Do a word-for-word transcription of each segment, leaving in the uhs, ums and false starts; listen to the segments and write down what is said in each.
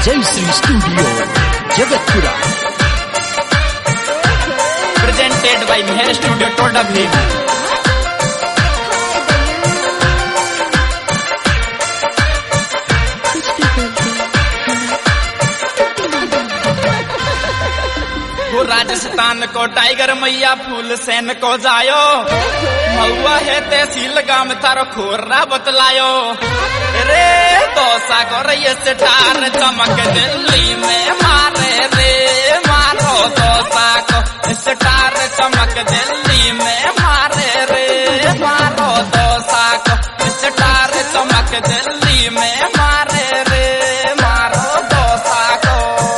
जय Shri studio Jagatpura presented by Mehar studio Toda भी। राजस्थान को टाइगर मैया फूल सेन को जायो महुआ है तहसील गांव थारो खोरा बतलायो रे दोसा को रही स्टार चमक दिल्ली में मारे रे मारो दोसा को स्टार चमक दिल्ली में मारे रे मारो दोसा को स्टार चमक दिल्ली में मारे रे मारो दोसा को।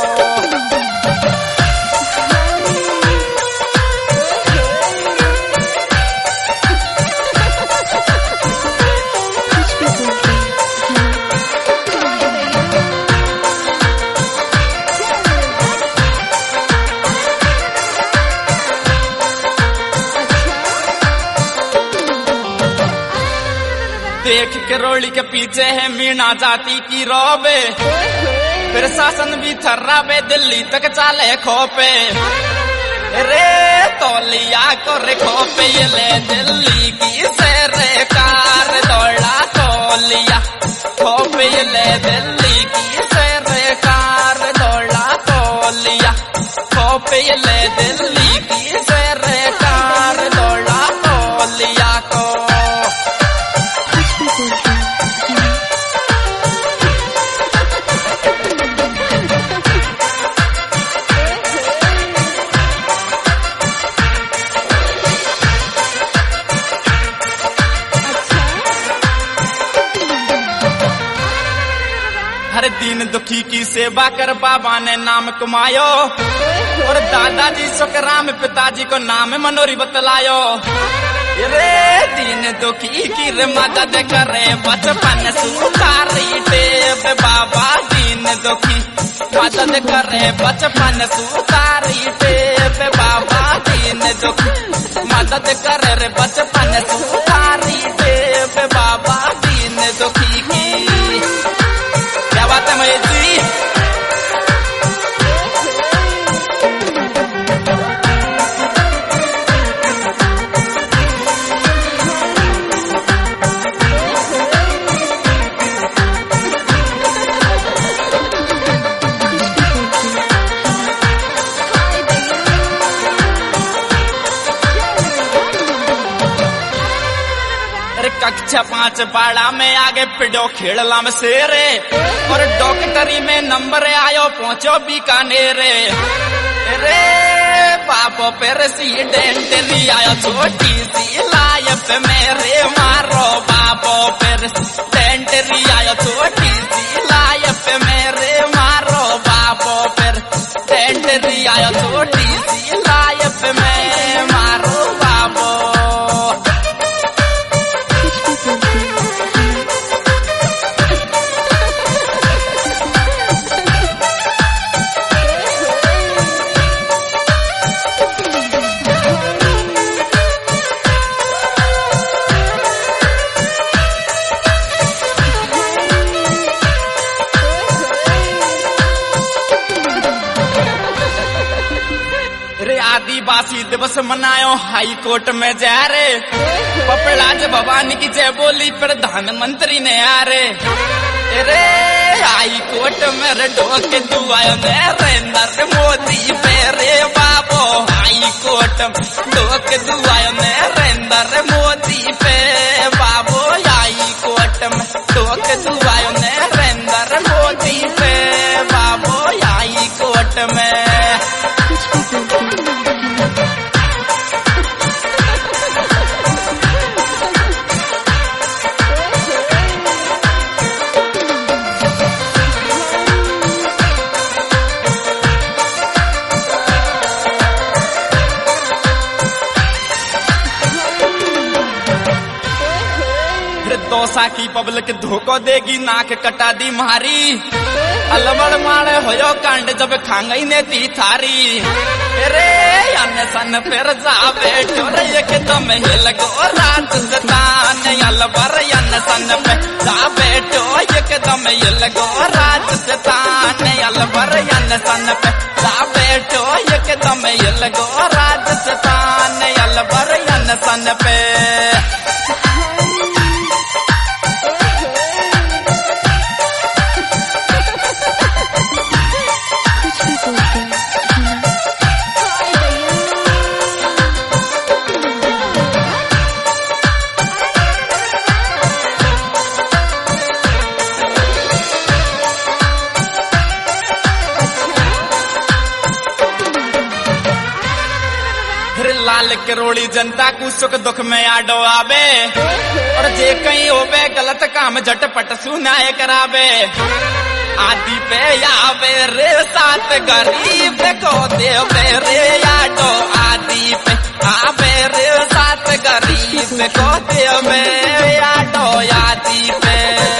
देख के रोली के पीछे है मीणा जाति की रोबे फिर शासन भी थर्राबे दिल्ली तक चाले खोपे रे तोलिया को रे खोपे ये ले दिल्ली की शेरे कार दौड़ा तोलिया खोपे ये ले दिल्ली की शेरे कार दौड़ा तोलिया खोपे ये ले दिल्ली की शेरे कार दौड़ा तोलिया को। हर दिन दुखी की सेवा कर बाबा ने नाम कमायो और दादाजी सुखराम पिताजी को नाम मनोरी बतलायो रे दीन दुखी की रे मदद करे बचपन सुधारी टेप बाबा दीन दुखी मदद करे बचपन सुधारी टेप बाबा दीन दुखी मदद करे रे बचपन सुधारी टेप बाबा दीन दुखी की। क्या बात है महेश जी। कक्षा पांच बाड़ा में आगे पिडो खेड़ला में शेरे और डॉक्टरी में नंबर आयो पहुंचो बीकानेर रे बापो प्रेसिडेंट आयो छोटी सी लाइफ मेरे मारो बापो प्रेसिडेंट आयो छोटी सी लाइफ मेरे मारो बापो प्रेसिडेंट आयो छोटी सी लाइफ में मारो बापो। आदिवासी दिवस मनायो हाई कोर्ट में जा रे पपड़ाज भवानी की जय बोली प्रधानमंत्री ने आ रे रे हाई कोर्ट में रे डोक दुआयो नरेंद्र मोदी पे रे बाबो हाई कोर्ट डोक दुआयो नरेंद्र मोदी पे बाबो हाई कोर्ट में डोक दुआयो नरेंद्र मोदी पे बाबो हाई कोर्ट में। दोसा की पब्लिक धोखो देगी नाक कटा दी मारी अलमड़ मारे होयो कांड जब खांगई ने दी थारी रे अन्न सन फिर जा बैठो रे एकदम हिल गो राजस्थान अलवर अन्न सन पे जा बैठो एकदम हिल गो राजस्थान सन पे सा बैठो एकदम अलगो राजस्थान अलबर सन पे लाल करोड़ी जनता को सुख दुख में आडो आवे और जे कहीं होवे गलत काम झटपट सुनाए करावे आदि पे आवे रे साथ गरीब को देवे रे आडो आदि पे आवे रे साथ गरीब को देवे आडो आदि पे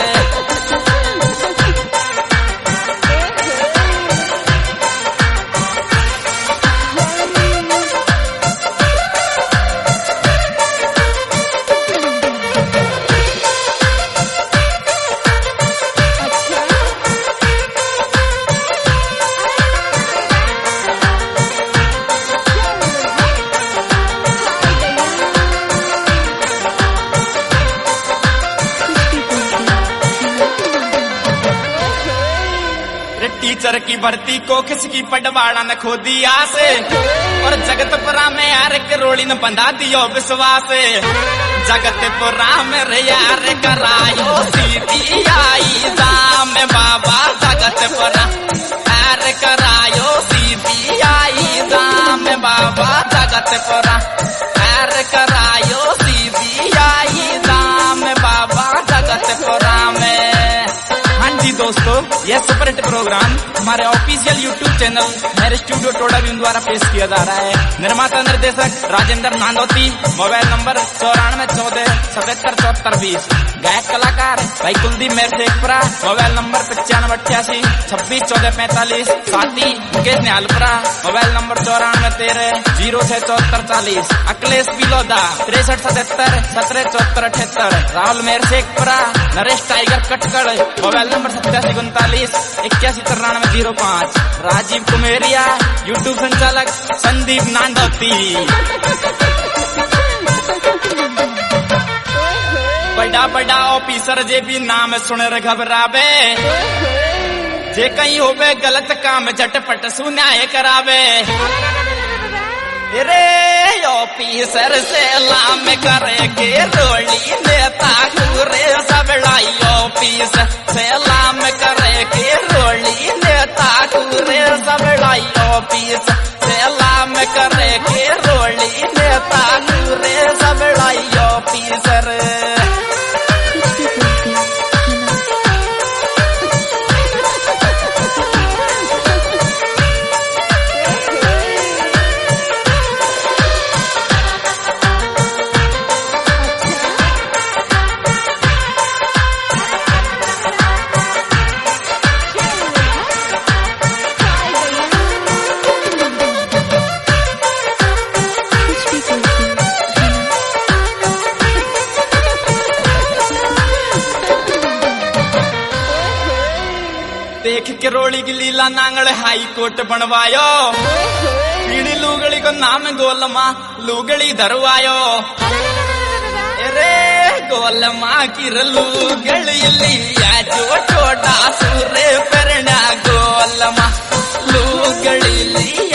टीचर की भर्ती को किसकी पटवाड़ा न खो दिया से और जगतपुरा में यार करोड़ी न बंधा दियो विश्वास जगतपुरा में रे यार करायो सीधी आई दाम बाबा जगतपुरा यार करायो सीधी आई दाम बाबा जगतपुरा यार करायो सीधी आई दाम बाबा जगतपुरा में। जी दोस्तों, यह सुपर हिट प्रोग्राम हमारे ऑफिशियल यूट्यूब चैनल मेरे स्टूडियो टोडा भीम द्वारा पेश किया जा रहा है। निर्माता निर्देशक राजेंद्र नांदोती। मोबाइल नंबर चौरानवे चौदह सतहत्तर चौहत्तर बीस। गायक कलाकार भाई कुलदीप मेरसेकपुरा। मोबाइल नंबर पचानवे अट्ठासी छब्बीस चौदह पैंतालीस। साथी मुकेश निहालपुरा। मोबाइल नंबर चौरानवे तेरह जीरो छह चौहत्तर चालीस। अखिलेश पिलोदा तिरसठ सतहत्तर सत्रह चौहत्तर अठहत्तर। Rahul Mersekpura. Naresh tiger Katkad. Mobile number सत्तासी उनतालीस इक्यासी तिरानवे जीरो पाँच। राजीव कुमेरिया। यूट्यूब संचालक संदीप नांदोती। बड़ा बड़ा ऑफिसर जे भी नाम सुन घबरावे जे कहीं होवे गलत काम झटपट सुनाए करावे रे ऑफिसर से लाम करे के रोली नेता पूरे सबड़ाई ऑफिसर से लाम करे के रोली नेता पूरे सबड़ाई ऑफिसर से लाम करे के रोली नेता पूरे सबड़ाई ऑफिसर। देख के रोड़ी की लीला नांगड़ हाई कोर्ट बनवायो पीड़ी लुगड़ी को नाम गोलमा लुगड़ी धरवायो रे गोलमा की लुगड़ी लिया जो छोटा सूरे परना गोलमा लुगड़ी लिया